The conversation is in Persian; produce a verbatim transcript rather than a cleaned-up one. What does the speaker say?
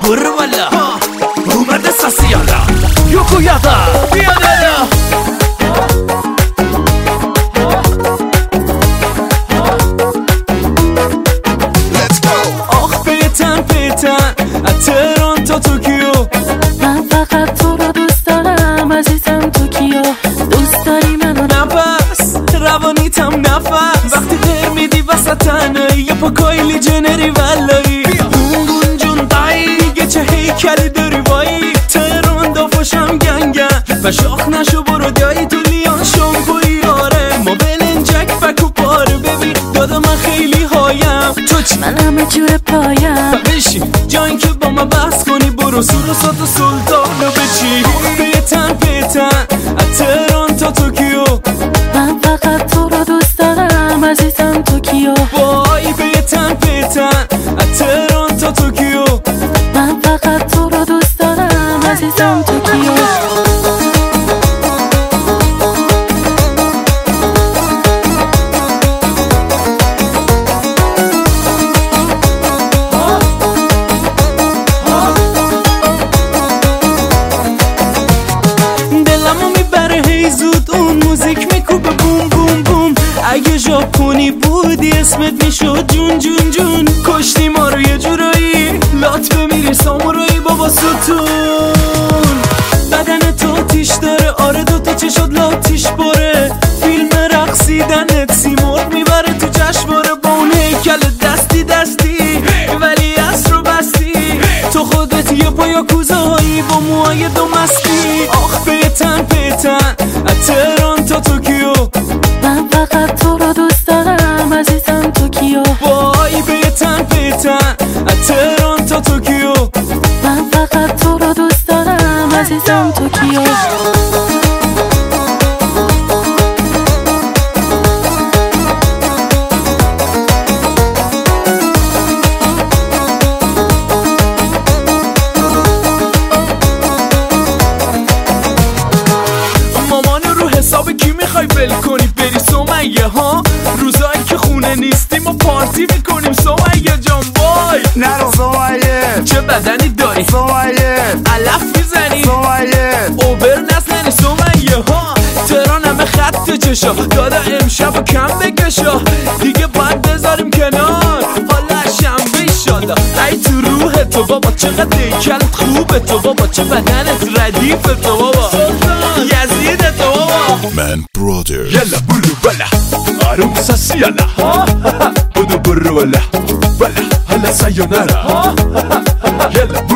برو والا اومده ساسیالا یوکو یادا بیا دادا آخ پیتن پیتن از تهران تا توکیو من فقط تو رو دوست دارم عزیزم توکیو دوست داری منو نفس روانیتم نفس وقتی غیر میدی وسط تنهایی یه پاکایلی جنری ولایی گون جون دایی گچه هیکلی داری وایی تهران دافاشم گنگن و شاخ نشو برو دایی تو لیان شامپوی آره ما بلنجک فکو پاره ببین دادا من خیلی هایم تو چی؟ من همه جور پایم بشین جایی که با من بحث کنی برو سور و سات و سلطانو بچی پیتن پیتن از تهران تا توکیو من فقط تو رو دوست دارم عزیزم توکیو وای پیتن پیتن از تهران تا توکیو من فقط تو رو دوست دارم عزیزم توکیو زود اون موزیک میکوبه بوم بوم بوم اگه ژاپنی بودی اسمت میشد جون جون جون کشتی ما رو یه جورایی لات بمیری سامورایی بابا ستون بدن تو تیش داره آره دوتا چشات لاتیش باره فیلم رقصیدنت سیمرغ میبره تو جشنواره با اون هیکل دستی دستی ولی اصر رو بستی تو خودت یه پا یاکوزایی با موهای دو مستی آخ پیتن پیتن از تهران تا توکیو من فقط تو رو دوست دارم عزیزم توکیو وای پیتن پیتن از تهران تا توکیو من فقط تو رو دوست دارم عزیزم توکیو حساب کی میخوای ول کنی بری سمیه ها روزایی که خونه نیستیم و پارتی میکنیم سمیه جان وای نرو سمیه چه بدنی داری سمیه علف میزنی سمیه اوبر نزنی سمیه ها تهران همه خط چشا دادا امشب و کم بکشا دیگه باید بذاریم کنار حالا شنبه ایشالله ای تو روح تو بابا چقدر دیکلت خوبه تو بابا چه بدنت ردیف تو بابا یزید تو بابا من برادر يلا برو بلا آروم ساسی يلا بدو برو ولا ولا هلا سایونارا يلا